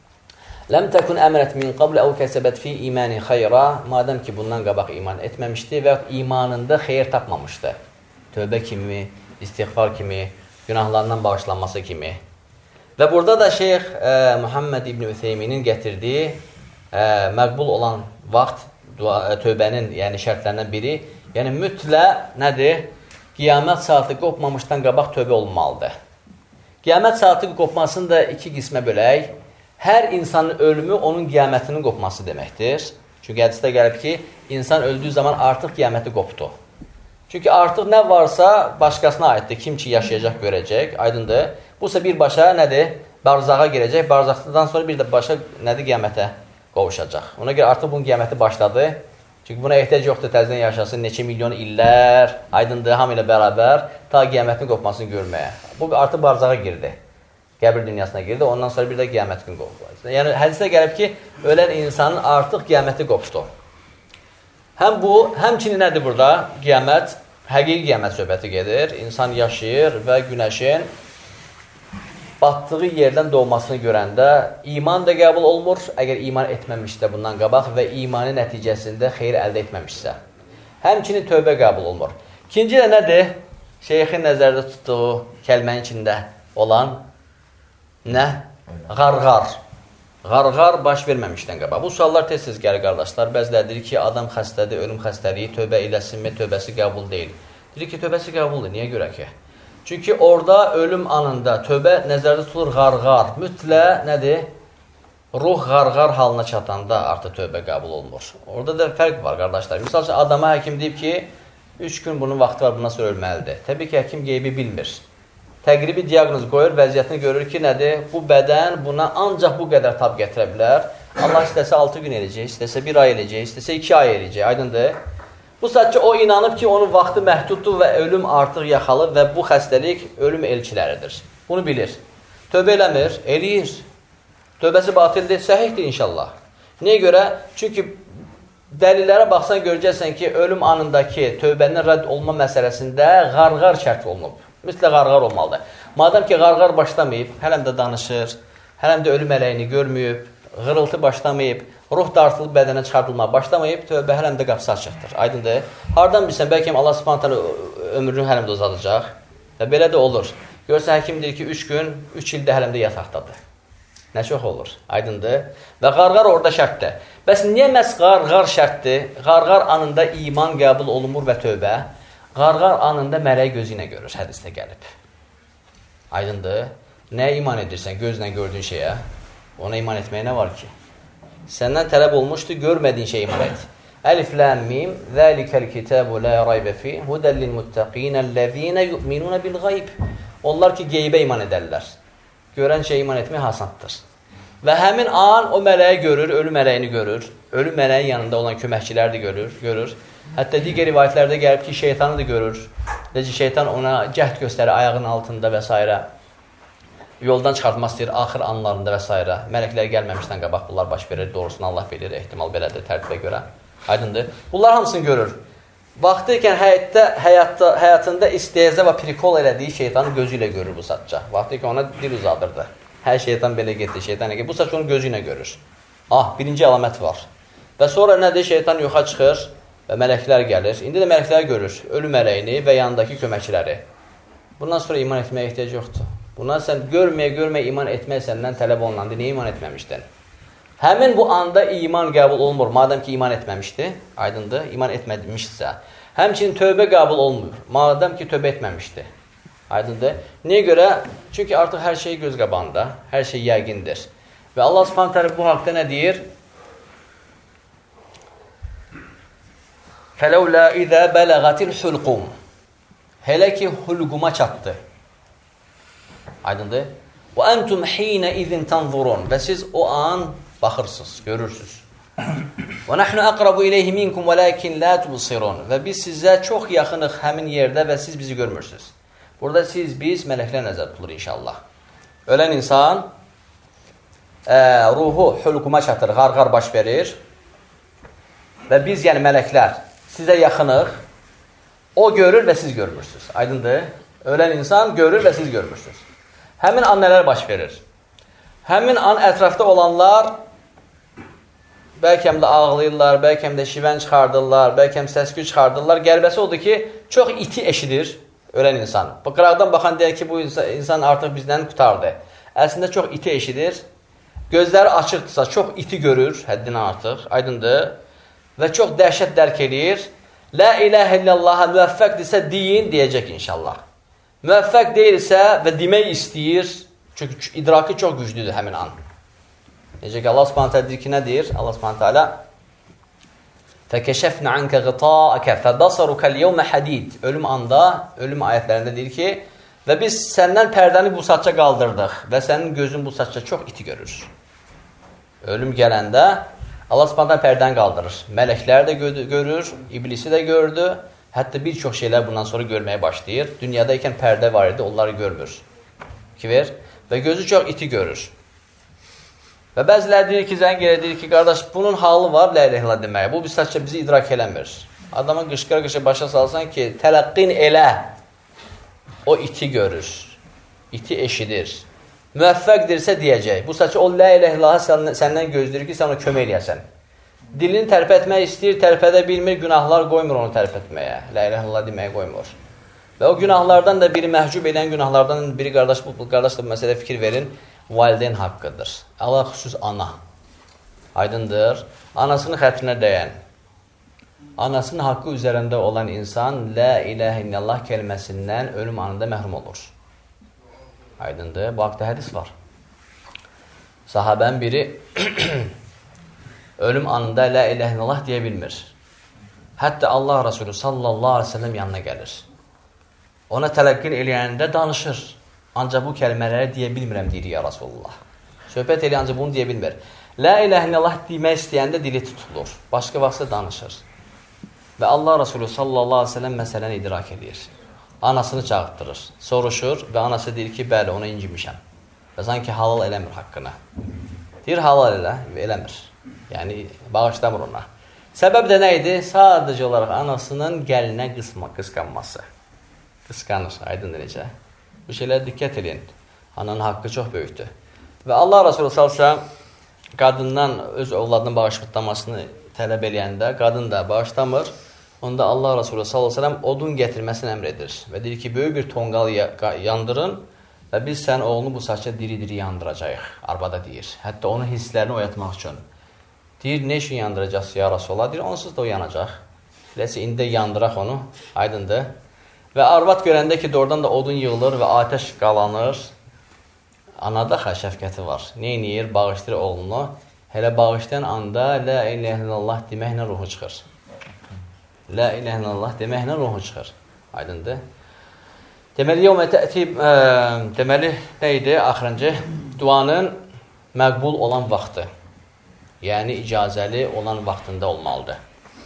S1: Ləm təkun əmrət min qabl əv kəsəbət fi imani xeyra. Madəm ki, bundan qabaq iman etməmişdi və imanında xeyir tapmamışdı. Tövbə kimi, istiğfar kimi, günahlarından bağışlanması kimi. Və burada da Şeyx e, Muhammed İbn Ütheyminin gətirdiyi e, məqbul olan vaxt dua, e, tövbənin yəni şərtlərindən biri, yəni mütlə nədir? Qiyamət saatı qopmamışdan qabaq tövbə olunmalıdır. Qiyamət saatı qopmasını da iki qismə bölək. Hər insanın ölümü onun qiyamətinin qopması deməkdir. Çünki hədisdə gəlib ki, insan öldüyü zaman artıq qiyaməti qopdu. Çünki artıq nə varsa başqasına aiddir. Kim ki yaşayacaq, görəcək, aydındır. Bu isə birbaşa nədir? Barzağa girəcək. Barzaqdan sonra bir də başa nədir? Qiyamətə qovuşacaq. Ona görə artıq bunun qiyaməti başladı. Çünki buna ehtiyac yoxdur, təzdən yaşasın, neçə milyon illər, aydındır, hamı ilə bərabər, ta qiyamətin qopmasını görməyə. Bu artıq barzağa girdi. Qəbir dünyasına girdi, ondan sonra bir də qiyamət gün qopdu. Yəni, hədisdə gəlib ki, ölən insanın artıq qiyaməti qopdu. Həm bu, həmçinin nədir burada? Qiyamət, həqiqi qiyamət söhbəti gedir. İnsan yaşayır və günəşin batdığı yerdən doğmasını görəndə iman da qəbul olmur, əgər iman etməmişsə bundan qabaq və imanın nəticəsində xeyir əldə etməmişsə. Həmçinin tövbə qəbul olmur. İkinci də nədir? Şeyxin nəzərdə tutduğu kəlmənin içində olan nə? Qarqar. Qarqar baş verməmişdən qabaq. Bu suallar tez-tez gəlir qardaşlar. Bəziləri deyir ki, adam xəstədir, ölüm xəstəliyi, tövbə eləsinmi, tövbəsi qəbul deyil. Deyir ki, tövbəsi qəbuldur. Niyə görə ki? Çünki orada ölüm anında tövbə nəzərdə tutulur qarqar. Mütlə nədir? Ruh qarqar halına çatanda artıq tövbə qəbul olunur. Orada da fərq var qardaşlar. Misal üçün adama həkim deyib ki, üç gün bunun vaxtı var, bundan sonra ölməlidir. Təbii ki, həkim qeybi bilmir. Təqribi diaqnoz qoyur, vəziyyətini görür ki, nədir? Bu bədən buna ancaq bu qədər tab gətirə bilər. Allah istəsə altı gün eləyəcək, istəsə bir ay eləyəcək, istəsə iki ay eləyəcək. Aydındır? Bu sadəcə o inanıb ki, onun vaxtı məhduddur və ölüm artıq yaxalır və bu xəstəlik ölüm elçiləridir. Bunu bilir. Tövbə eləmir, eləyir. Tövbəsi batildir, səhihdir inşallah. Niyə görə? Çünki dəlillərə baxsan görəcəksən ki, ölüm anındakı tövbənin rədd olma məsələsində qarqar şərt olunub. Mütlə qarqar olmalıdır. Madəm ki, qarqar başlamayıb, hələm də danışır, hələm də ölüm ələyini görməyib, qırıltı başlamayıb, ruh dartılıb bədənə çıxartılmağa başlamayıb, tövbə hələm də qapısı açıqdır. Aydındır. Hardan bilsən, bəlkə Allah Subhanahu taala ömrünü hələm də uzadacaq. Və belə də olur. Görsə, həkim deyir ki, üç gün, üç ildə hələm də yataqdadır. Nə çox olur. Aydındır. Və qarqar orada şərtdir. Bəs niyə məhz qarqar şərtdir? Qarqar anında iman qəbul olunmur və tövbə. Qarqar anında mələk gözü ilə görür, hədisdə gəlib. Aydındır. Nəyə iman edirsən? Gözlə gördüyün şeyə. Ona iman etməyə nə var ki? Səndən tələb olmuşdu, görmədiyin şey iman et. Əlif ləm mim, zəlikəl kitabu la raybə fi, hudəl lil muttaqin, əlləzīnə yu'minuna bil qayb. onlar ki, qeybə iman edərlər. Görən şey iman etmək hasandır. Və həmin an o mələyi görür, ölü mələyini görür. Ölü mələyin yanında olan köməkçilər də görür, görür. Hətta digər rivayətlərdə gəlib ki, şeytanı da görür. Necə şeytan ona cəhd göstərir ayağının altında və s. Yoldan çıxartmaq istəyir axır anlarında və s. Mələklər gəlməmişdən qabaq bunlar baş verir. Doğrusunu Allah bilir, ehtimal belədir tərtibə görə. Aydındır. Bunlar hamısını görür. Vaxtı ikən həyatda, həyatda, həyatında istehza və prikol elədiyi şeytanı gözü ilə görür bu saçca. Vaxtı ikən ona dil uzadırdı. Hər şeytan belə getdi, şeytan elə getdi. Bu saç onu gözü ilə görür. Ah, birinci əlamət var. Və sonra nədir? Şeytan yoxa çıxır və mələklər gəlir. İndi də mələklər görür. Ölü mələyini və yanındakı köməkçiləri. Bundan sonra iman etməyə ehtiyac yoxdur. Bundan sən görməyə, görməyə iman etmək səndən tələb olunandı. Niyə iman etməmişdin? Həmin bu anda iman qəbul olunmur. Madəm ki, iman etməmişdi, aydındır, iman etməmişsə. Həmçinin tövbə qəbul olunmur. Madəm ki, tövbə etməmişdi. Aydındır. Niyə görə? Çünki artıq hər şey göz qabağında, hər şey yəqindir. Və Allah Subhanahu taala bu haqda nə deyir? Fələulə izə bələğatil hulqum. Hələ ki, hulquma çatdı. Aydındır. Və entum hinə izin tanzurun. Və siz o an baxırsınız, görürsünüz. Və nəhnu əqrabu iləyhi minkum və lakin la tubsirun. Və biz sizə çox yaxınıq həmin yerdə və siz bizi görmürsünüz. Burada siz, biz mələklər nəzər tutulur inşallah. Ölən insan ə, ruhu hulquma çatır, qarqar baş verir. Və biz, yəni mələklər, sizə yaxınıq. O görür və siz görmürsünüz. Aydındır. Ölən insan görür və siz görmürsünüz. Həmin an nələr baş verir? Həmin an ətrafda olanlar bəlkə də ağlayırlar, bəlkə də şivən çıxardırlar, bəlkə səsküy çıxardırlar. Qərbəsi odur ki, çox iti eşidir ölən insan. Bu qıraqdan baxan deyək ki, bu insan artıq bizdən qutardı. Əslində çox iti eşidir. Gözləri açıqdırsa, çox iti görür, həddindən artıq, aydındır. Və çox dəhşət dərk edir. La ilahə illallah'a müvəffəqdirsə deyin, deyəcək inşallah. Müvəffəq deyilsə və demək istəyir, çünki idraki çox güclüdür həmin an. Necə ki, Allah Subhanahu taala deyir ki, nə deyir? Allah Subhanahu taala فَكَشَفْنَ عَنْكَ غِطَاءَكَ فَبَصَرُكَ الْيَوْمَ حَدِيدٍ. Ölüm anda, ölüm ayətlərində deyir ki, və biz səndən pərdəni bu saçça qaldırdıq və sənin gözün bu saçça çox iti görür. Ölüm gələndə Allah Subhanahu taala pərdəni qaldırır. Mələklər də görür, iblisi də gördü. Hətta bir çox şeylər bundan sonra görməyə başlayır. Dünyada ikən pərdə var idi, onları görmür. Kiver və gözü çox iti görür. Və bəzilər deyir ki, zəng elə deyir ki, qardaş, bunun halı var, la ilahe illallah deməyə. Bu bir saçça bizi idrak eləmir. Adama qışqır-qışqır başa salsan ki, tələqqin elə. O iti görür, iti eşidir. Müvəffəqdirsə deyəcək. Bu saçı o la ilahe illallah səndən gözləyir ki, sən ona kömək eləyəsən. Dilini tərpətmək istəyir, tərpədə bilmir, günahlar qoymur onu tərpətməyə. La ilahe illallah deməyə qoymur. Və o günahlardan da biri məhcub edən günahlardan biri, qardaş, bu qardaş da bu məsələ fikir verin, valideyn haqqıdır. Allah xüsus ana. Aydındır. Anasının xətrinə dəyən. Anasının haqqı üzərində olan insan la ilahe illallah kəlməsindən ölüm anında məhrum olur. Aydındır. Bu haqda hədis var. Sahabənin biri ölüm anında la ilahe illallah deyə bilmir. Hətta Allah Resulü sallallahu aleyhi ve sellem yanına gəlir. Ona tələqqin eləyəndə danışır. Ancaq bu kəlmələri deyə bilmirəm, deyir ya Rasulullah. Söhbət eləyən ancaq bunu deyə bilmir. La ilahe illallah demək istəyəndə dili tutulur. Başqa vaxtsa danışır. Və Allah Resulü sallallahu aleyhi ve sellem məsələni idrak edir. Anasını çağırtdırır. Soruşur və anası deyir ki, bəli, ona incimişəm. Və sanki halal eləmir haqqını. Deyir, halal elə, eləmir. Yəni, bağışlamır ona. Səbəb də nə idi? Sadəcə olaraq anasının gəlinə qısma, qısqanması. Qısqanır, aydındır necə? Bu şeylərə diqqət edin. Ananın haqqı çox böyükdür. Və Allah Resulü sallallahu əleyhi və səlləm qadından öz ovladının bağışlatmasını tələb eləyəndə, qadın da bağışlamır. Onda Allah Resulü sallallahu əleyhi və səlləm odun gətirməsini əmr edir. Və deyir ki, böyük bir tonqal yandırın və biz sən oğlunu bu saçda diri-diri yandıracağıq. Arvada deyir. Hətta onun hisslərini oyatmaq üçün. Deyir, nə üçün yandıracaqsın ya Resulullah? Deyir, onsuz da o yanacaq. Eləsə, indi yandıraq onu. Aydındır. Və arvad görəndə ki, doğrudan da odun yığılır və atəş qalanır. Anada şəfqəti var. Neyniyir? Bağışlayır oğlunu. Hələ bağışlayan anda la ilahe illallah deməklə ruhu çıxır. La ilahe illallah deməklə ruhu çıxır. Aydındır. Deməli, yevmə tə'ti, deməli, nə idi? Axırıncı, duanın məqbul olan vaxtı. Yəni, icazəli olan vaxtında olmalıdır.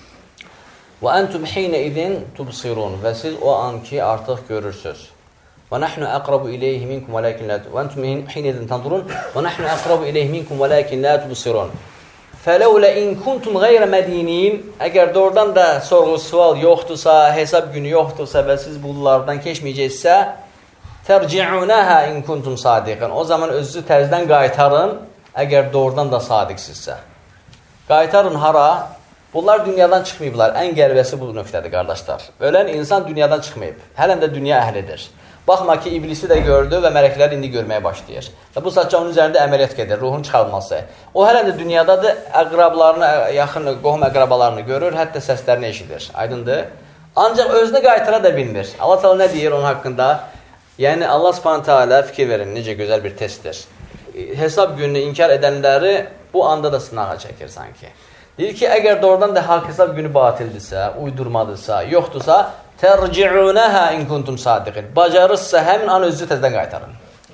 S1: Və əntum hinə idin tubsirun. Və siz o an ki, artıq görürsünüz. Və nəhnu əqrabu iləyhi minkum və ləkin lə və əntum hinə idin tandurun. Və nəhnu əqrabu iləyhi minkum və ləkin lə tubsirun. Fələulə in kuntum qeyrə mədinin. Əgər doğrudan da sorğu-sual yoxdursa, hesab günü yoxdursa və siz bunlardan keçməyəcəksə, tərci'unəhə in kuntum sadiqin. O zaman özünüzü təzdən qaytarın, əgər doğrudan da sadiqsizsə. Qaytarın hara? Bunlar dünyadan çıxmayıblar. Ən qəribəsi bu nöqtədir, qardaşlar. Ölən insan dünyadan çıxmayıb. Hələn də dünya əhlidir. Baxma ki, iblisi də gördü və mələklər indi görməyə başlayır. Və bu saatca onun üzərində əməliyyat gedir, ruhun çıxarılması. O hələn də dünyadadır, əqrablarını, yaxın qohum əqrabalarını görür, hətta səslərini eşidir. Aydındır. Ancaq özünü qaytıra da bilmir. Allah Teala nə deyir onun haqqında? Yəni, Allah Subhanahu Teala fikir verin, necə gözəl bir testdir. Hesab gününü inkar edənləri bu anda da sınağa çəkir sanki. Deyir ki, əgər doğrudan da haqq hesab günü batildirsə, uydurmadırsa, yoxdursa, tərci'unəhə in kuntum sadiqin. Bacarırsa, həmin an özünüzü təzdən qaytarın.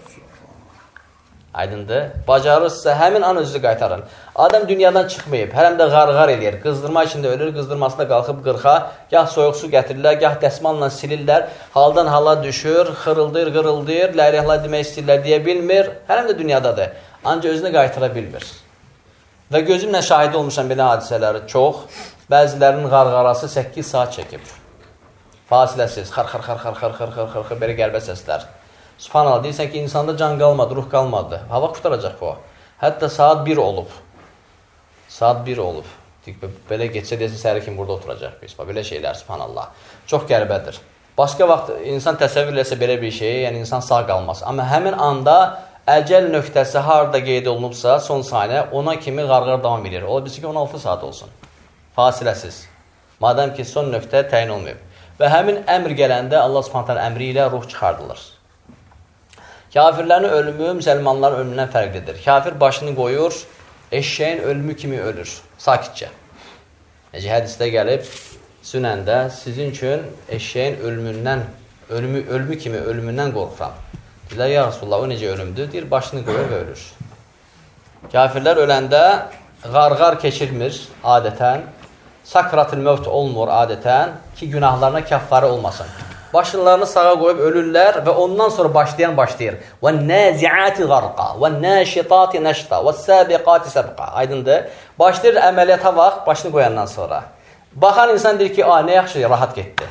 S1: Aydındır. Bacarırsa, həmin an özünüzü qaytarın. Adam dünyadan çıxmayıb, hələm də qarğar eləyir. Qızdırma içində ölür, qızdırmasında qalxıb qırxa, gah soyuq su gətirirlər, gah dəsmalla silirlər, haldan hala düşür, xırıldır, qırıldır, la ilahe illallah demək istəyirlər, deyə bilmir. Hələm də dünyadadır. Ancaq özünü qaytıra bilmir. Və gözümlə şahid olmuşam belə hadisələri çox. Bəzilərinin qarqarası səkkiz saat çəkib. Fasiləsiz, xar, xar, xar, xar, xar, xar, xar, xar, xar, belə qəlbə səslər. Subhanallah, deyirsən ki, insanda can qalmadı, ruh qalmadı. Hava qutaracaq bu. Hətta saat bir olub. Saat bir olub. Belə geçsə deyəsə səhəri kimi burada oturacaq biz. Belə şeylər, subhanallah. Çox qəribədir. Başqa vaxt insan təsəvvür eləsə belə bir şeyi, yəni insan sağ qalmaz. Amma həmin anda əcəl nöqtəsi harada qeyd olunubsa, son saniyə, ona kimi qarqar davam edir. Ola bilsin ki, on altı saat olsun. Fasiləsiz. Madəm ki, son nöqtə təyin olmayıb. Və həmin əmr gələndə Allah Subhanahu əmri ilə ruh çıxardılır. Kafirlərin ölümü müsəlmanların ölümündən fərqlidir. Kafir başını qoyur, eşşəyin ölümü kimi ölür, sakitcə. Necə hədisdə gəlib, sünəndə sizin üçün eşşəyin ölümündən, ölümü, ölümü kimi ölümündən qorxuram. Deyirlər, ya Rasulullah, o necə ölümdür? Deyir, başını qoyur və ölür. Kafirlər öləndə qarqar keçirmir adətən, sakratül mövt olmur adətən ki, günahlarına kəffarə olmasın. Başlarını sağa qoyub ölürlər və ondan sonra başlayan başlayır. وَالنَّازِعَاتِ غَرْقَ وَالنَّاشِطَاتِ نَشْطَ وَالسَّابِقَاتِ سَبْقَ. Aydındır. Başlayır əməliyyata vaxt, başını qoyandan sonra. Baxan insan deyir ki, a, nə yaxşı, rahat getdi.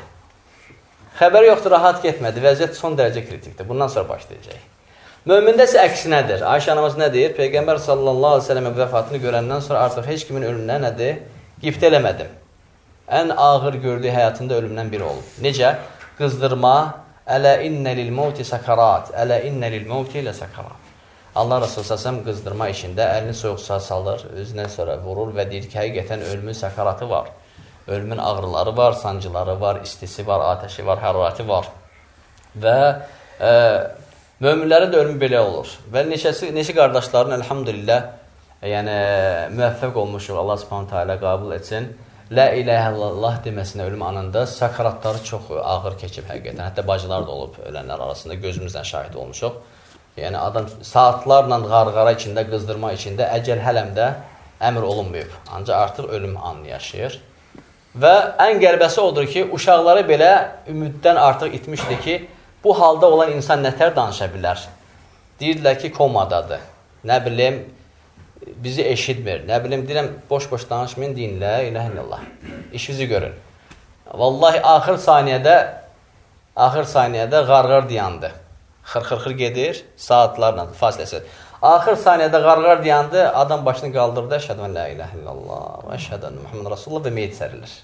S1: Xəbəri yoxdur, rahat getmədi. Vəziyyət son dərəcə kritikdir. Bundan sonra başlayacaq. Mömində isə əksinədir. Ayşə anamız nə deyir? Peyğəmbər sallallahu aleyhi ve sellem vəfatını görəndən sonra artıq heç kimin ölümünə nədir? Qibt eləmədim. Ən ağır gördüyü həyatında ölümdən biri olub. Necə? Qızdırma, ələ innə lil mevti sakarat, ələ innə lil mevti ilə sakarat. Allah Resulü səsəm qızdırma işində əlini soyuq suya salır, özündən sonra vurur və deyir ki, həqiqətən ölümün sakaratı var. Ölümün ağrıları var, sancıları var, istisi var, ateşi var, hərarəti var. Və e, möminlərin də ölümü belə olur. Və neçəsi, neçə qardaşların, elhamdülillah, yəni müvəffəq olmuşuq, Allah subhanahu teala qəbul etsin. La ilahə illallah deməsinə ölüm anında sakaratları çox ağır keçib həqiqətən. Hətta bacılar da olub ölənlər arasında, gözümüzdən şahid olmuşuq. Yəni adam saatlarla qarqara içində, qızdırma içində, əcəl hələmdə əmr olunmayıb. Ancaq artıq ölüm anını yaşayır. Və ən qərbəsi odur ki, uşaqları belə ümiddən artıq itmişdir ki, bu halda olan insan nətər danışa bilər? Deyirlər ki, komadadır. Nə bilim, bizi eşitmir. Nə bilim, deyirəm, boş-boş danışmayın, deyin, la ilahə illallah. İşinizi görün. Vallahi, axır saniyədə, axır saniyədə qarqar dayandı. Xır-xır-xır gedir, saatlarla, fasiləsi. Axır saniyədə qarqar dayandı, adam başını qaldırdı, əşhədən la ilahə illallah, əşhədən Muhammed Rasulullah və meyit sərilir.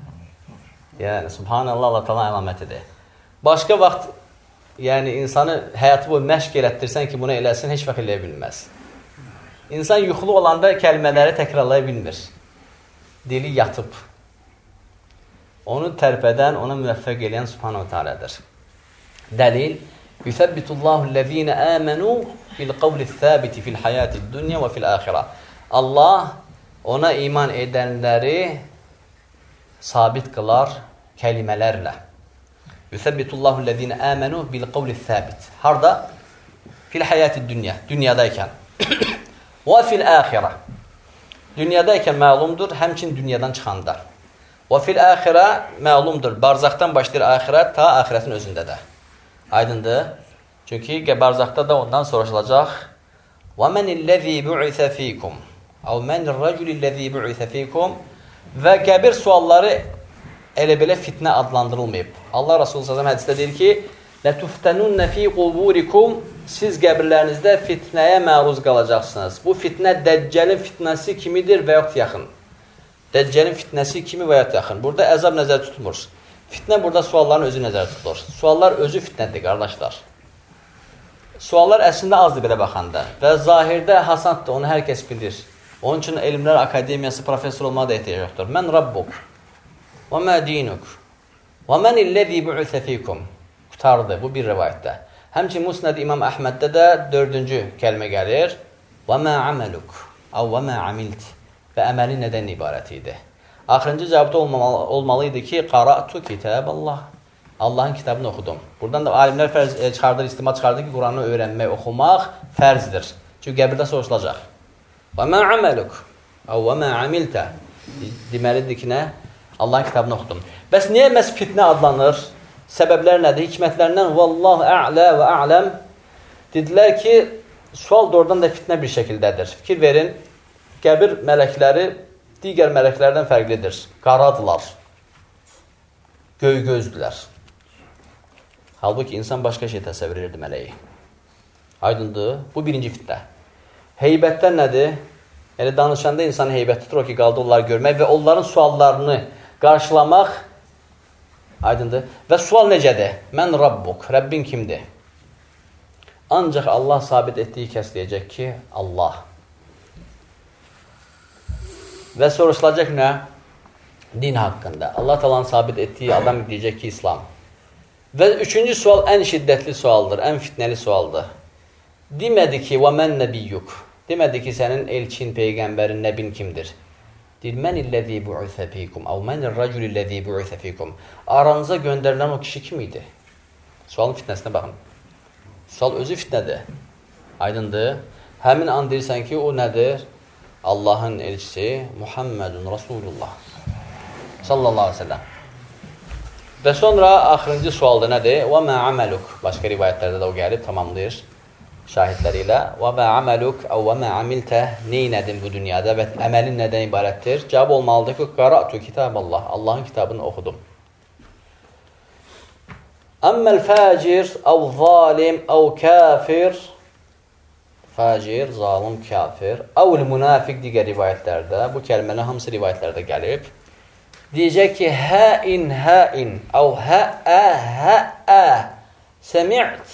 S1: Yəni, subhanallah, Allah talan əlamətidir. Başqa vaxt, yəni, insanı həyatı boyu məşq elətdirsən ki, bunu eləsin, heç vaxt eləyə bilməz. İnsan yuxulu olanda kəlmələri təkrarlaya bilmir. Dili yatıb. Onu tərpədən, ona müvəffəq eləyən subhanahu teala'dır. Dəlil, Yüthəbbitullahu ləzīnə əmənu fil qavli thəbiti fil həyati dünya və fil əxirə. Allah ona iman edənləri sabit qılar kəlimələrlə. Yusəbbitullahu ləzina əmənu bil qavli səbit. Harda? Fil həyati dünya. Dünyadaykən. Və fil əxirə. Dünyadaykən məlumdur, həmçin dünyadan çıxanda. Və fil əxirə məlumdur. Barzaqdan başlayır axirət, ta axirətin özündə də. Aydındır. Çünki barzaqda da ondan soruşulacaq. Və mənilləzi bu'isə fikum. Əv mənirrəculilləzi bu'isə fikum. Və qəbir sualları elə belə fitnə adlandırılmayıb. Allah Rasulü sallallahu əleyhi və səlləm hədisdə deyir ki: "Lətuftanunna fi quburikum." Siz qəbirlərinizdə fitnəyə məruz qalacaqsınız. Bu fitnə Dəccəlin fitnəsi kimidir və yaxud yaxın. Dəccəlin fitnəsi kimi və yaxud yaxın. Burada əzab nəzərdə tutulmur. Fitnə burada sualların özü nəzərdə tutulur. Suallar özü fitnədir, qardaşlar. Suallar əslində azdır belə baxanda və zahirdə hasandır, onu hər kəs bilir. Onun üçün Elmlər Akademiyası professor olmağa da ehtiyac yoxdur. Mən Rabbuk və mə dinuk və mən illəzi bu'isə fikum. Qutardı bu bir rivayətdə. Həmçinin Musnad İmam Əhməddə də dördüncü kəlmə gəlir. Və mə ameluk əv və mə amilt. Və əməli nədən ibarət idi? Axırıncı cavabda olmalı, olmalı idi ki, qara'tu kitaballah. Allahın kitabını oxudum. Buradan da alimlər fərz e, çıxardır, istima çıxardır ki, Quranı öyrənmək, oxumaq fərzdir. Çünki qəbirdə soruşulacaq. Və mə ameluk əv və mə amiltə. Deməlidir ki, nə? Allahın kitabını oxudum. Bəs niyə məhz fitnə adlanır? Səbəblər nədir? Hikmətlərindən vallahu a'lə və a'ləm. Dedilər ki, sual doğrudan da fitnə bir şəkildədir. Fikir verin, qəbir mələkləri digər mələklərdən fərqlidir. Qaradılar. Göy-gözdülər. Halbuki insan başqa şey təsəvvür edirdi mələyi. Aydındır. Bu birinci fitnə. Heybətlər nədir? Yəni, danışanda insanın heybəti tutur o ki, qaldı onları görmək və onların suallarını qarşılamaq. Aydındır. Və sual necədir? Mən Rabbuk. Rəbbin kimdir? Ancaq Allah sabit etdiyi kəs deyəcək ki, Allah. Və soruşulacaq nə? Din haqqında. Allah talanın sabit etdiyi adam deyəcək ki, İslam. Və üçüncü sual ən şiddətli sualdır, ən fitnəli sualdır. Demədi ki, və mən nəbiyyuk. Demədi ki, sənin elçin, peyğəmbərin, nəbin kimdir? Deyir, mən illəzi bu'isə fikum, əv mənir-racul illəzi bu'isə fikum. Aranıza göndərilən o kişi kim idi? Sualın fitnəsinə baxın. Sual özü fitnədir. Aydındır. Həmin an deyirsən ki, o nədir? Allahın elçisi Muhammedun Rasulullah. Sallallahu aleyhi ve sellem. Və sonra axırıncı sualda nədir? Və mə ameluk. Başqa rivayətlərdə də o gəlib, tamamlayır şahidləri ilə. Və mə ameluk, əv və mə amiltə. Neynədin bu dünyada və əməlin nədən ibarətdir? Cavab olmalıdır ki, qara'tu kitaballah. Allahın kitabını oxudum. Əmməl fəcir, əv zalim, əv kafir. Fəcir, zalim, kafir. Əvl münafiq digər rivayətlərdə. Bu kəlmələr hamısı rivayətlərdə gəlib. Deyəcək ki, həin, həin, əv həə, həə, səmi't,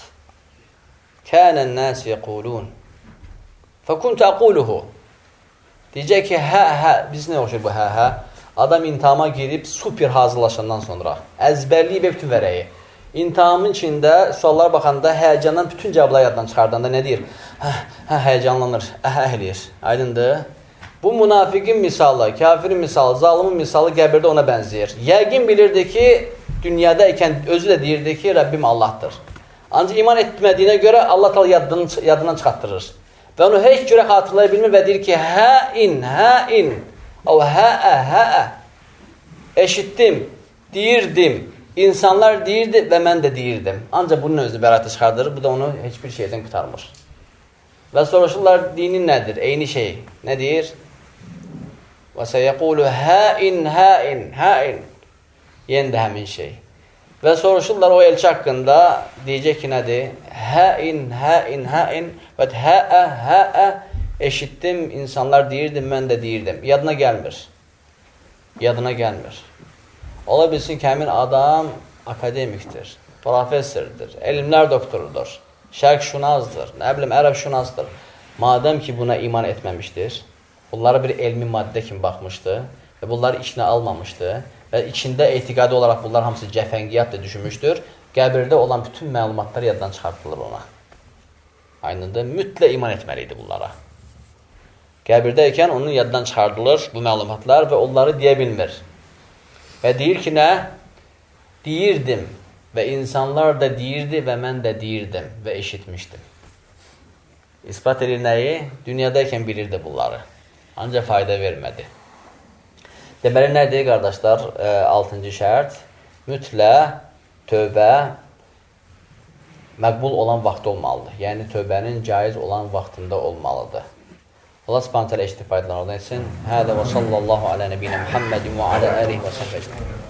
S1: kənən nəsi yəqulun, fəkunt əquluhu. Deyəcək ki, hə, hə, biz nə oxşur bu hə, hə? Adam intihama girib super hazırlaşandan sonra, əzbərliyib bütün vərəyi. İntihamın içində suallara baxanda, həyəcandan bütün cavablar yaddan çıxardanda nə deyir? Hə, hə, həyəcanlanır, əhə əhəliyir. Aydındır. Bu münafiqin misalı, kafirin misalı, zalimin misalı qəbirdə ona bənzəyir. Yəqin bilirdi ki, dünyada ikən özü də deyirdi ki, Rəbbim Allahdır. Ancaq iman etmədiyinə görə Allah təala yadından, yadından çıxartdırır. Və onu heç görə xatırlaya bilmir və deyir ki, həin, həin, o həə, həə, eşitdim, deyirdim, insanlar deyirdi və mən də deyirdim. Ancaq bunun özünü bərətə çıxardırır, bu da onu heç bir şeydən qutarmır. Və soruşurlar, dinin nədir? Eyni şey. Nə deyir? Və səyəqulu həin, həin, həin. Yenə də həmin şey. Və soruşurlar o elçi haqqında, deyəcək ki, nədir? Həin, həin, həin və həə, həə, eşitdim, insanlar deyirdim, mən də deyirdim. Yadına gəlmir. Yadına gəlmir. Ola bilsin ki, həmin adam akademikdir, professordur, elmlər doktorudur, şərq şunazdır, nə bilim, ərəb şunazdır. Madəm ki, buna iman etməmişdir, bunlara bir elmi maddə kimi baxmışdı və bunları içinə almamışdı və içində etiqadi olaraq bunlar hamısı cəfəngiyyat da düşünmüşdür, qəbirdə olan bütün məlumatlar yaddan çıxartılır ona. Aynında mütlə iman etməliydi bunlara. Qəbirdəykən onun yaddan çıxardılır bu məlumatlar və onları deyə bilmir. Və deyir ki, nə? Deyirdim və insanlar da deyirdi və mən də deyirdim və eşitmişdim. İspat edir nəyi? Dünyadaykən bilirdi bunları. Ancaq fayda vermədi. Deməli, nədir, qardaşlar? E, altıncı şərt. Mütlə tövbə məqbul olan vaxt olmalıdır. Yəni, tövbənin caiz olan vaxtında olmalıdır. Allah subhanətələ eşitib faydalarından etsin. Hədə və sallallahu alə nəbiyyə Muhammedin və alə əlihi və səhvəcəm.